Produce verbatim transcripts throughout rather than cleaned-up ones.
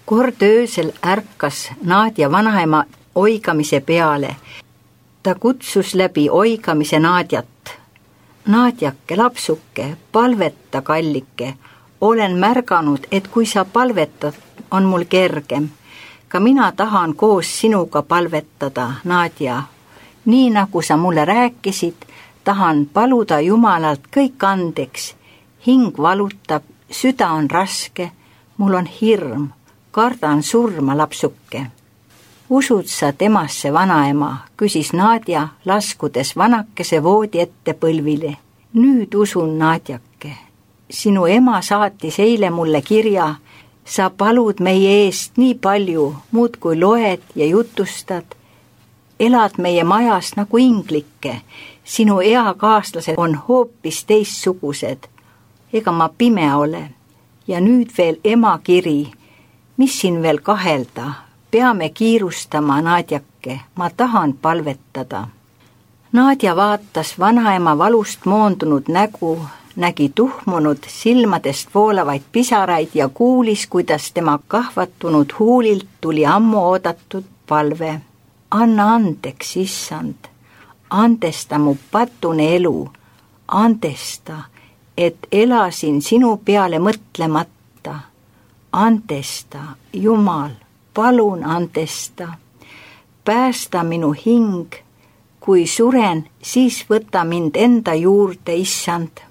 Kord öösel ärkas Nadja vanaema oigamise peale. Ta kutsus läbi oigamise Nadjat. Nadjake, lapsuke, palveta, kallike. Olen märganud, et kui sa palvetad, on mul kergem. Ka mina tahan koos sinuga palvetada, Nadja. Nii nagu sa mulle rääkisid, tahan paluda Jumalalt kõik andeks. Hing valutab, süda on raske, mul on hirm, kardan surma, lapsuke. Usud sa temasse, vanaema, küsis Nadja, laskudes vanakese voodi ette põlvile. Nüüd usun, Nadjake. Sinu ema saatis eile mulle kirja. Sa palud meie eest nii palju, muud kui loed ja jutustad. Elad meie majas nagu inglike. Sinu eakaaslased on hoopis teistsugused. Ega ma pime ole. Ja nüüd veel ema kiri. Mis siin veel kahelda? Peame kiirustama, Nadjake, ma tahan palvetada. Nadja vaatas vanaema valust moondunud nägu, nägi tuhmunud silmadest voolavaid pisaraid ja kuulis, kuidas tema kahvatunud huulilt tuli ammu oodatud palve. Anna andeks, issand, andesta mu patune elu, andesta, et elasin sinu peale mõtlemata. Andesta, Jumal. Palun andesta, päästa minu hing, kui suren, siis võta mind enda juurde, issand.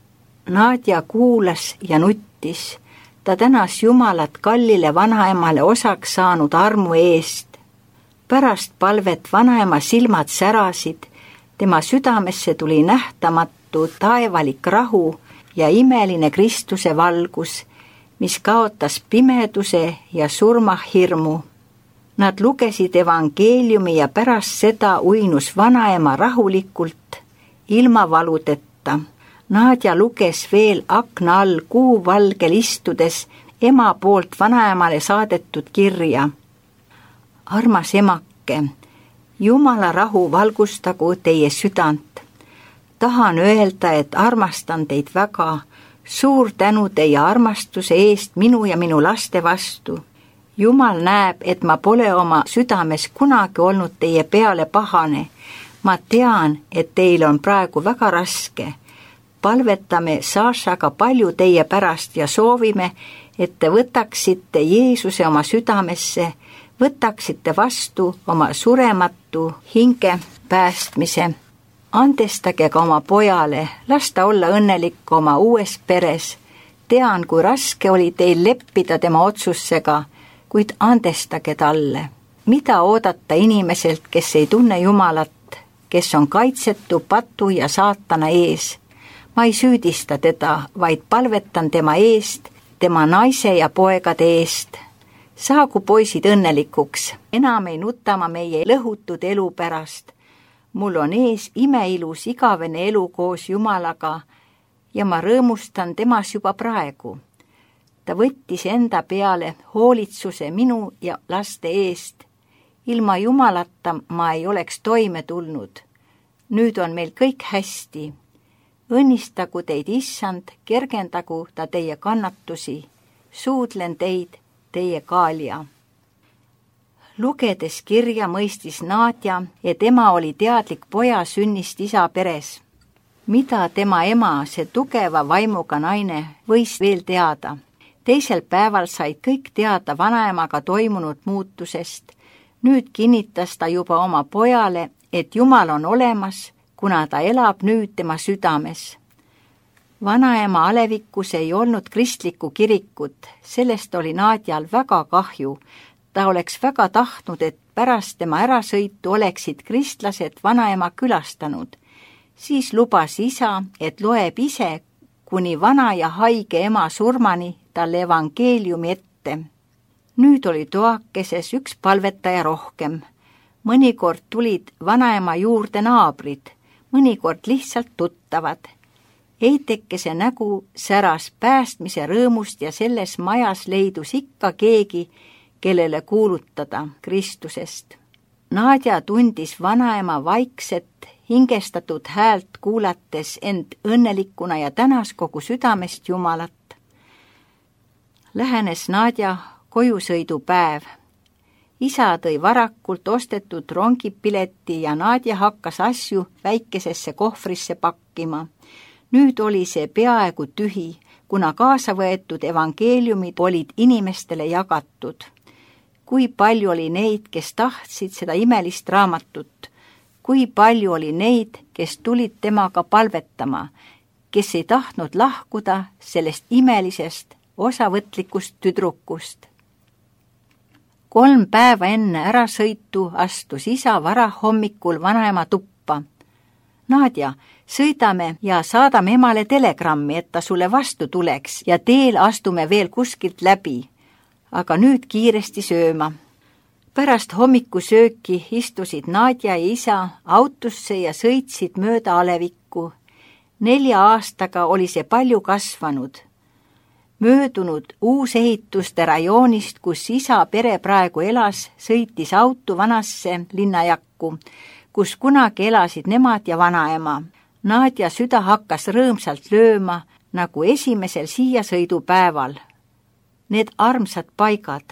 Nadja kuulas ja nuttis, ta tänas Jumalat kallile vanaemale osaks saanud armu eest. Pärast palvet vanaema silmad särasid, tema südamesse tuli nähtamatu taevalik rahu ja imeline Kristuse valgus, mis kaotas pimeduse ja surmahirmu. Nad lugesid evangeeliumi ja pärast seda uinus vanaema rahulikult, ilma valudeta. Nadja luges veel akna all kuuvalgel istudes ema poolt vanaemale saadetud kirja. Armas emake, Jumala rahu valgustagu teie südant. Tahan öelda, et armastan teid väga. Suur tänu teie armastuse eest minu ja minu laste vastu. Jumal näeb, et ma pole oma südames kunagi olnud teie peale pahane. Ma tean, et teil on praegu väga raske. Palvetame Sašaga palju teie pärast ja soovime, et te võtaksite Jeesuse oma südamesse, võtaksite vastu oma surematu hinge päästmise. Andestage ka oma pojale, las ta olla õnnelik oma uues peres. Tean, kui raske oli teil leppida tema otsusega, kuid andestage talle. Mida oodata inimeselt, kes ei tunne Jumalat, kes on kaitsetu patu ja saatana ees? Ma ei süüdista teda, vaid palvetan tema eest, tema naise ja poegade eest. Saagu poisid õnnelikuks, enam ei nutama meie lõhutud elu pärast. Mul on ees imeilus igavene elu koos Jumalaga ja ma rõõmustan temas juba praegu. Ta võttis enda peale hoolitsuse minu ja laste eest. Ilma Jumalata ma ei oleks toime tulnud. Nüüd on meil kõik hästi. Õnnistagu teid, issand, kergendagu ta teie kannatusi. Suudlen teid, teie Kaalja. Lugedes kirja mõistis Nadja, et ema oli teadlik poja sünnist isa peres. Mida tema ema, see tugeva vaimuga naine, võis veel teada? Teisel päeval said kõik teada vanaemaga toimunud muutusest. Nüüd kinnitas ta juba oma pojale, et Jumal on olemas, kuna ta elab nüüd tema südames. Vanaema alevikus ei olnud kristlikku kirikut, sellest oli Nadjal väga kahju. Ta oleks väga tahtnud, et pärast tema ärasõitu oleksid kristlased vanaema külastanud. Siis lubas isa, et loeb ise kuni vana ja haige ema surmani talle evangeeliumi ette. Nüüd oli toakeses üks palvetaja rohkem. Mõnikord tulid vanaema juurde naabrid, mõnikord lihtsalt tuttavad. Eitekese nägu säras päästmise rõõmust ja selles majas leidus ikka keegi, kellele kuulutada Kristusest. Nadja tundis vanaema vaikset, hingestatud häält kuulates end õnnelikuna ja tänas kogu südamest Jumalat. Lähenes Nadja kojusõidupäev. Isa tõi varakult ostetud rongipileti ja Nadja hakkas asju väikesesse kohvrisse pakkima. Nüüd oli see peaaegu tühi, kuna kaasa võetud evangeeliumid olid inimestele jagatud. Kui palju oli neid, kes tahtsid seda imelist raamatut, kui palju oli neid, kes tulid temaga palvetama, kes ei tahtnud lahkuda sellest imelisest osavõtlikust tüdrukust. Kolm päeva enne ärasõitu astus isa varahommikul vanaema tuppa. Nadja, sõidame ja saadame emale telegrammi, et ta sulle vastu tuleks ja teel astume veel kuskilt läbi, aga nüüd kiiresti sööma. Pärast hommikusööki istusid Nadja ja isa autosse ja sõitsid mööda alevikku. Nelja aastaga oli see palju kasvanud. Möödunud uusehituste rajoonist, kus isa pere praegu elas, sõitis auto vanasse linnajakku, kus kunagi elasid nemad ja vanaema. Nadja süda hakkas rõõmsalt lööma, nagu esimesel siia sõidupäeval. Need armsad paigad.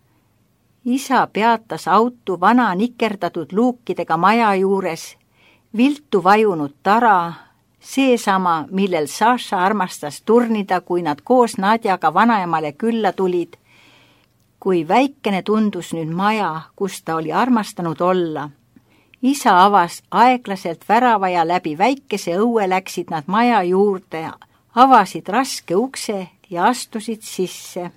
Isa peatas auto vana nikerdatud luukidega maja juures, viltu vajunud tara, seesama, millel Saša armastas turnida, kui nad koos Nadjaga vanaemale külla tulid. Kui väikene tundus nüüd maja, kus ta oli armastanud olla. Isa avas aeglaselt värava ja läbi väikese õue läksid nad maja juurde, avasid raske ukse ja astusid sisse.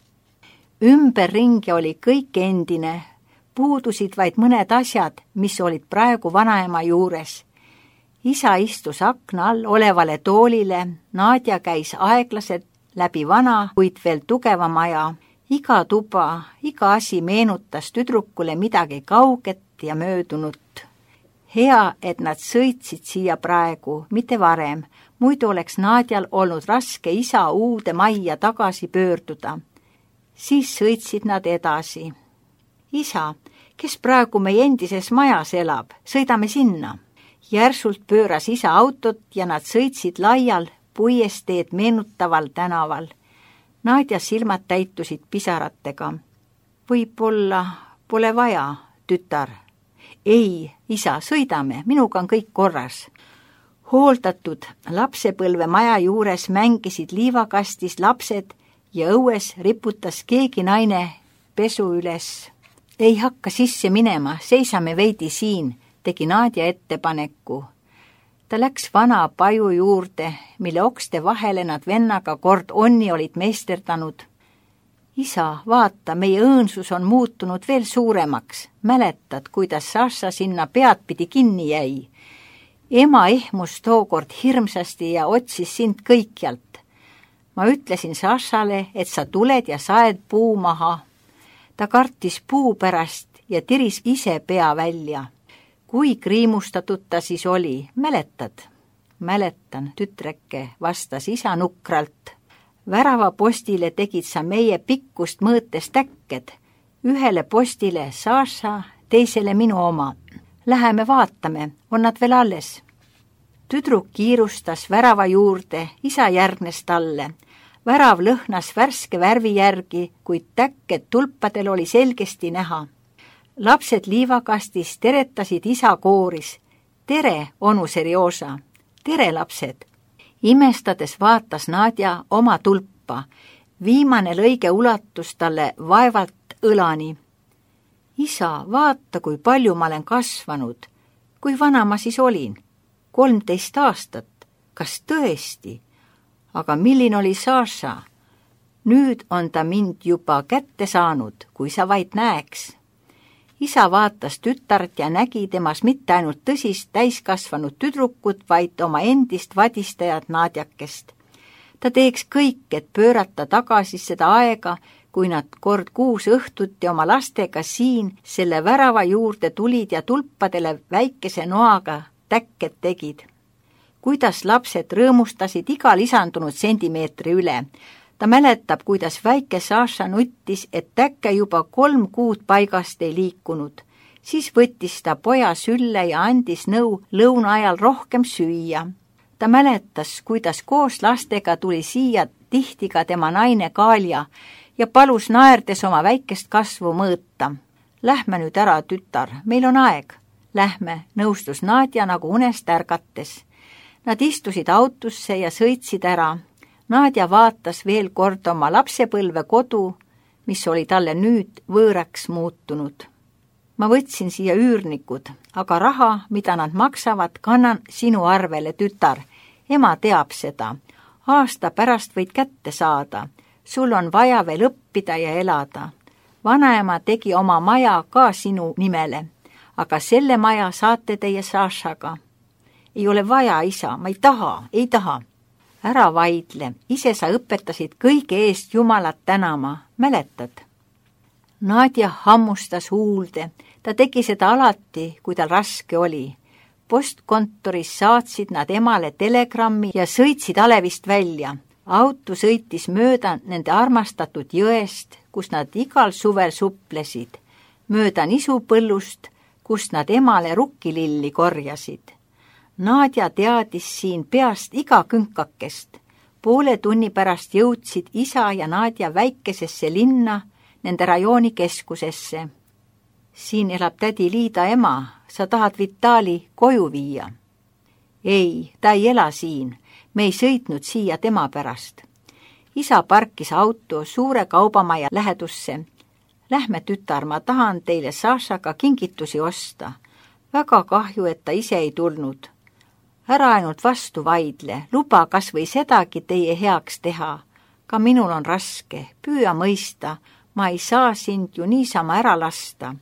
Ümberringi oli kõik endine, puudusid vaid mõned asjad, mis olid praegu vanaema juures. Isa istus akna all olevale toolile, Nadja käis aeglaselt läbi vana, kuid veel tugeva maja. Iga tuba, iga asi meenutas tüdrukule midagi kauget ja möödunut. Hea, et nad sõitsid siia praegu, mitte varem, muidu oleks Nadjal olnud raske isa uude majja tagasi pöörduda. Siis sõitsid nad edasi. Isa, kes praegu meie endises majas elab, sõidame sinna. Järsult pööras isa autot ja nad sõitsid laial puiesteed meenutaval tänaval. Nadja silmad täitusid pisaratega. Võib-olla pole vaja, tütar. Ei, isa, sõidame, minuga on kõik korras. Hooldatud lapsepõlve maja juures mängisid liivakastis lapsed ja õues riputas keegi naine pesu üles. Ei hakka sisse minema, seisame veidi siin, tegi Nadja ettepaneku. Ta läks vana paju juurde, mille okste vahele nad vennaga kord onni olid meisterdanud. Isa, vaata, meie õõnsus on muutunud veel suuremaks. Mäletad, kuidas Saša sinna peadpidi kinni jäi. Ema ehmus tookord hirmsasti ja otsis sind kõikjalt. Ma ütlesin Sašale, et sa tuled ja saed puu maha. Ta kartis puu pärast ja tiris ise pea välja. Kui kriimustatud ta siis oli, mäletad? Mäletan, tütreke, vastas isa nukralt. Värava postile tegid sa meie pikkust mõõtes täkked. Ühele postile Saša, teisele minu oma. Läheme vaatame, on nad veel alles. Tüdruk kiirustas värava juurde, isa järgnes talle. Värav lõhnas värske värvi järgi, kuid täkked tulpadel oli selgesti näha. Lapsed liivakastis teretasid isa kooris. Tere, onu Serjoža. Tere, lapsed. Imestades vaatas Nadja oma tulpa. Viimane lõige ulatus talle vaevalt õlani. Isa, vaata, kui palju ma olen kasvanud. Kui vana ma siis olin? Kolmteist aastat. Kas tõesti? Aga milline oli Saša? Nüüd on ta mind juba kätte saanud, kui sa vaid näeks. Isa vaatas tütart ja nägi temas mitte ainult tõsist täiskasvanud tüdrukut, vaid oma endist vadistajat Nadjakest. Ta teeks kõik, et pöörata tagasi seda aega, kui nad kord kuus õhtuti oma lastega siin selle värava juurde tulid ja tulpadele väikese noaga täkked tegid. Kuidas lapsed rõõmustasid iga lisandunud sentimeetri üle. Ta mäletab, kuidas väike Saša nuttis, et täkke juba kolm kuud paigast ei liikunud. Siis võttis ta poja sülle ja andis nõu lõuna ajal rohkem süüa. Ta mäletas, kuidas koos lastega tuli siia tihti ka tema naine Kalja ja palus naerdes oma väikest kasvu mõõta. Lähme nüüd ära, tütar, meil on aeg. Lähme, nõustus Nadja nagu unest ärgates. Nad istusid autosse ja sõitsid ära. Nadja vaatas veel kord oma lapsepõlve kodu, mis oli talle nüüd võõraks muutunud. Ma võtsin siia üürnikud, aga raha, mida nad maksavad, kannan sinu arvele, tütar. Ema teab seda. Aasta pärast võid kätte saada. Sul on vaja veel õppida ja elada. Vanaema tegi oma maja ka sinu nimele, aga selle maja saate teie Sašaga. Ei ole vaja, isa, ma ei taha, ei taha. Ära vaidle, ise sa õpetasid kõige eest Jumalat tänama, mäletad? Nadja hammustas huulde, ta tegi seda alati, kui tal raske oli. Postkontoris saatsid nad emale telegrammi ja sõitsid Alevist välja. Auto sõitis mööda nende armastatud jõest, kus nad igal suvel suplesid, mööda nisupõllust, kus nad emale rukkililli korjasid. Nadja teadis siin peast iga künkakest. Poole tunni pärast jõudsid isa ja Nadja väikesesse linna, nende rajooni keskusesse. Siin elab tädi Liida ema, sa tahad Vitali koju viia? Ei, ta ei ela siin, me ei sõitnud siia tema pärast. Isa parkis auto suure kaubamaja lähedusse. Lähme, tütar, ma tahan teile Sašaga kingitusi osta. Väga kahju, et ta ise ei tulnud. Ära ainult vastu vaidle, luba kas või sedagi teie heaks teha. Ka minul on raske, püüa mõista, ma ei saa sind ju niisama ära lasta.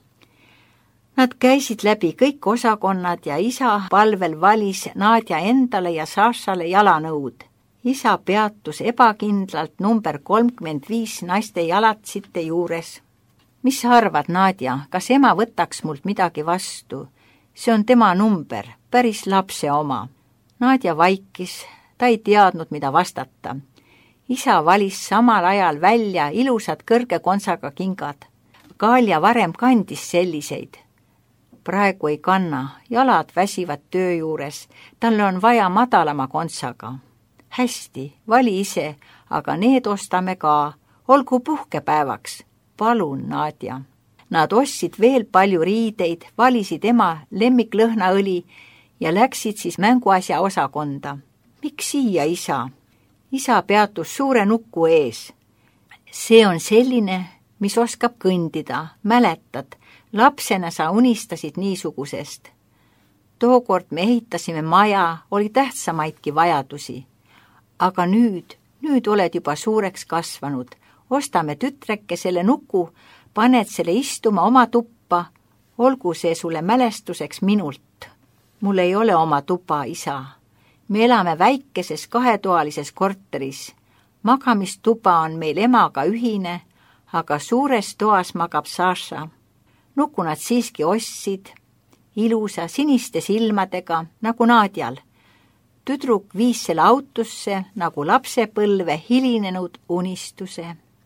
Nad käisid läbi kõik osakonnad ja isa palvel valis Nadja endale ja Sašale jalanõud. Isa peatus ebakindlalt number kolmkümmend viis naiste jalatsite juures. Mis sa arvad, Nadja, kas ema võtaks mult midagi vastu? See on tema number, päris lapse oma. Nadja vaikis, ta ei teadnud, mida vastata. Isa valis samal ajal välja ilusad kõrge kontsaga kingad. Kalja varem kandis selliseid. Praegu ei kanna, jalad väsivad töö juures, talle on vaja madalama kontsaga. Hästi, vali ise, aga need ostame ka, olgu puhkepäevaks. Palun, Nadja. Nad ostsid veel palju riideid, valisid ema lemmiklõhnaõli ja läksid siis mänguasja osakonda. Miks siia, isa? Isa peatus suure nuku ees. See on selline, mis oskab kõndida, mäletad, lapsena sa unistasid niisugusest. Tookord me ehitasime maja, oli tähtsamaidki vajadusi. Aga nüüd, nüüd oled juba suureks kasvanud. Ostame tütreke selle nuku, paned selle istuma oma tuppa, olgu see sulle mälestuseks minult. Mul ei ole oma tuba, isa. Me elame väikeses kahetoalises korteris. Magamistuba on meil emaga ühine, aga suures toas magab Saša. Nuku nad siiski ostsid, ilusa siniste silmadega, nagu Nadjal. Tüdruk viis selle autosse nagu lapsepõlve hilinenud unistuse.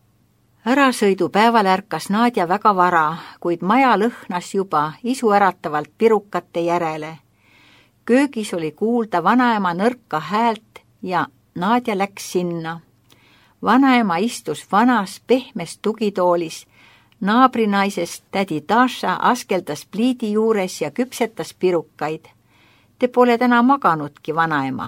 Ärasõidupäeval ärkas Nadja väga vara, kuid maja lõhnas juba isuäratavalt pirukate järele. Köögis oli kuulda vanaema nõrka häält ja Nadja läks sinna. Vanaema istus vanas pehmes tugitoolis, naabrinaisest tädi Taša askeldas pliidi juures ja küpsetas pirukaid. Te pole täna maganudki, vanaema.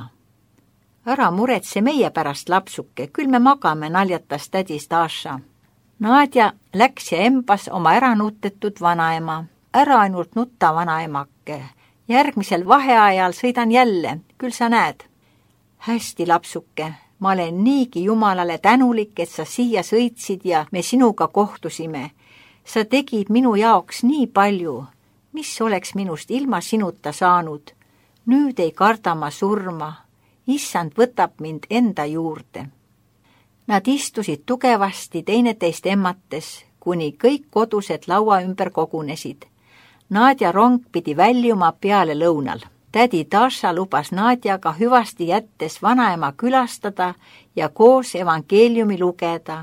Ära muretse meie pärast, lapsuke, küll me magame, naljatas tädi Taša. Nadja läks ja embas oma äranutetud vanaema. Ära ainult nutta, vanaemake. Järgmisel vaheajal sõidan jälle, küll sa näed. Hästi, lapsuke, ma olen niigi Jumalale tänulik, et sa siia sõitsid ja me sinuga kohtusime. Sa tegid minu jaoks nii palju. Mis oleks minust ilma sinuta saanud? Nüüd ei karda ma surma. Issand võtab mind enda juurde. Nad istusid tugevasti teineteist emmates, kuni kõik kodused laua ümber kogunesid. Nadja rong pidi väljuma peale lõunal. Tädi Taša lubas Nadjaga hüvasti jättes vanaema külastada ja koos evangeeliumi lugeda.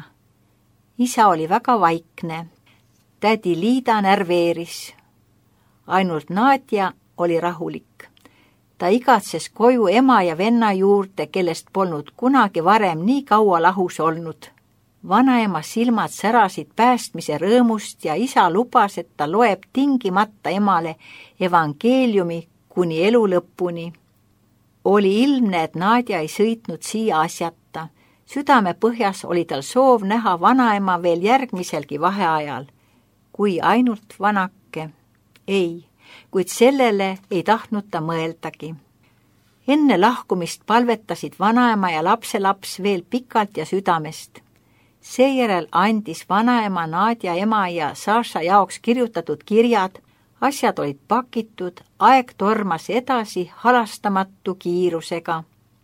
Isa oli väga vaikne. Tädi Liida närveeris. Ainult Nadja oli rahulik. Ta igatses koju ema ja venna juurde, kellest polnud kunagi varem nii kaua lahus olnud. Vanaema silmad särasid päästmise rõõmust ja isa lubas, et ta loeb tingimata emale evangeeliumi kuni elu lõpuni. Oli ilmne, et Nadja ei sõitnud siia asjata. Südame põhjas oli tal soov näha vanaema veel järgmiselgi vaheajal. Kui ainult vanake. Ei, kuid sellele ei tahtnud ta mõeldagi. Enne lahkumist palvetasid vanaema ja lapselaps veel pikalt ja südamest. Seejärel andis vanaema Nadja ema ja Saša jaoks kirjutatud kirjad, asjad olid pakitud, aeg tormas edasi halastamatu kiirusega.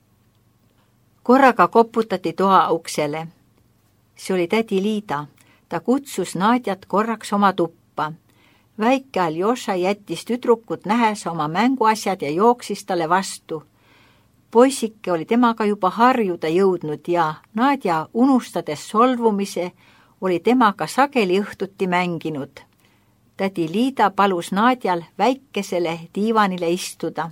Korraga koputati toa uksele. See oli tädi Liida. Ta kutsus Nadjat korraks oma tuppa. Väike Aljoša jättis tüdrukut nähes oma mänguasjad ja jooksis talle vastu. Poisike oli temaga juba harjuda jõudnud ja Nadja, unustades solvumise, oli temaga sageli õhtuti mänginud. Tädi Liida palus Nadjal väikesele diivanile istuda.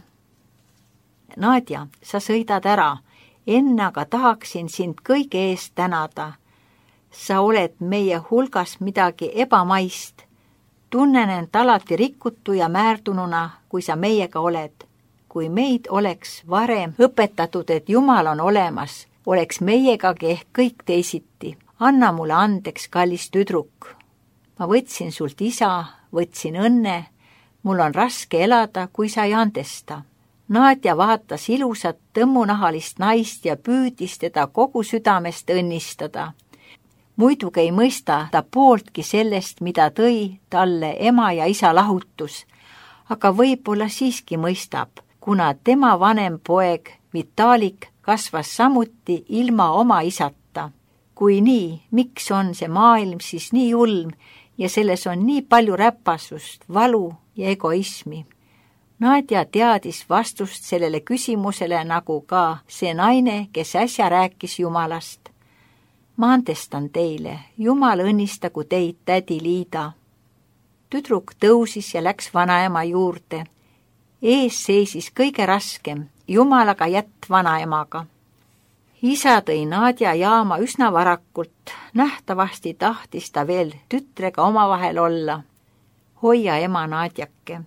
Nadja, sa sõidad ära, enne aga tahaksin sind kõige eest tänada. Sa oled meie hulgas midagi ebamaist. Tunnen end alati rikutu ja määrdununa, kui sa meiega oled. Kui meid oleks varem õpetatud, et Jumal on olemas, oleks meiegagi ehk kõik teisiti. Anna mulle andeks, kallis tüdruk. Ma võtsin sult isa, võtsin õnne. Mul on raske elada, kui sa ei andesta. Nadja vaatas ilusat tõmmunahalist naist ja püüdis teda kogu südamest õnnistada. Muidugi ei mõista ta pooltki sellest, mida tõi talle ema ja isa lahutus, aga võib-olla siiski mõistab, kuna tema vanem poeg Vitalik kasvas samuti ilma oma isata. Kui nii, miks on see maailm siis nii ulm ja selles on nii palju räpasust, valu ja egoismi? Nadja teadis vastust sellele küsimusele nagu ka see naine, kes äsja rääkis Jumalast. Ma andestan teile, Jumal õnnistagu teid, tädi Liida. Tüdruk tõusis ja läks vanaema juurde. Ees seisis kõige raskem, Jumalaga jätt vanaemaga. Isa tõi Nadja jaama üsna varakult, nähtavasti tahtis ta veel tütrega omavahel olla. Hoia ema Nadjake.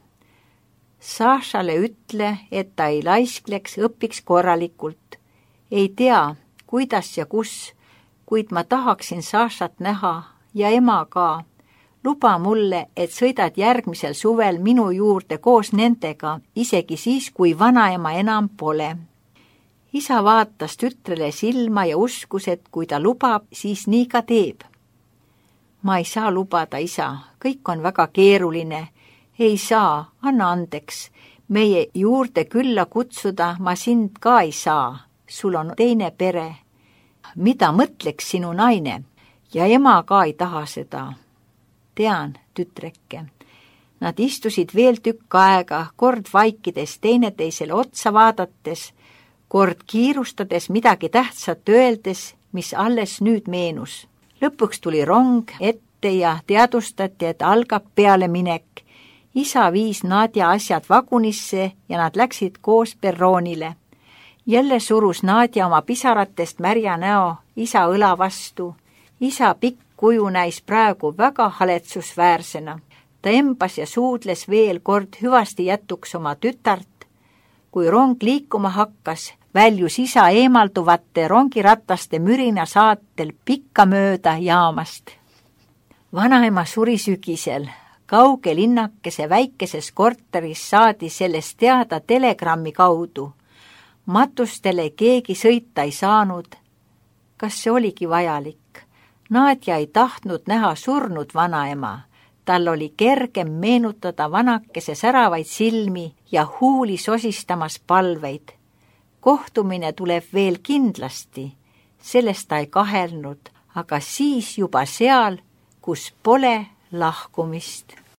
Sašale ütle, et ta ei laiskleks, õpiks korralikult. Ei tea, kuidas ja kus, kuid ma tahaksin Sašat näha ja ema ka. Luba mulle, et sõidad järgmisel suvel minu juurde koos nendega, isegi siis, kui vanaema enam pole. Isa vaatas tütrele silma ja uskus, et kui ta lubab, siis nii ka teeb. Ma ei saa lubada, isa, kõik on väga keeruline. Ei saa, anna andeks. Meie juurde külla kutsuda ma sind ka ei saa. Sul on teine pere. Mida mõtleks sinu naine? Ja ema ka ei taha seda. Tean, tütreke. Nad istusid veel tükk aega, kord vaikides teineteisele otsa vaadates, kord kiirustades midagi tähtsat öeldes, mis alles nüüd meenus. Lõpuks tuli rong ette ja teadustati, et algab pealeminek. Isa viis Nadja asjad vagunisse ja nad läksid koos perroonile. Jälle surus Nadja oma pisaratest märja näo isa õla vastu. Isa pikk kuju näis praegu väga haletsusväärsena. Ta embas ja suudles veel kord hüvasti jätuks oma tütart. Kui rong liikuma hakkas, väljus isa eemalduvate rongirataste mürina saatel pikka mööda jaamast. Vanaema suri sügisel. Kauge linnakese väikeses korteris saadi sellest teada telegrammi kaudu. Matustele keegi sõita ei saanud. Kas see oligi vajalik? Nadja ei tahtnud näha surnud vanaema. Tal oli kergem meenutada vanakese säravaid silmi ja huuli sosistamas palveid. Kohtumine tuleb veel kindlasti. Sellest ta ei kahelnud, aga siis juba seal, kus pole lahkumist.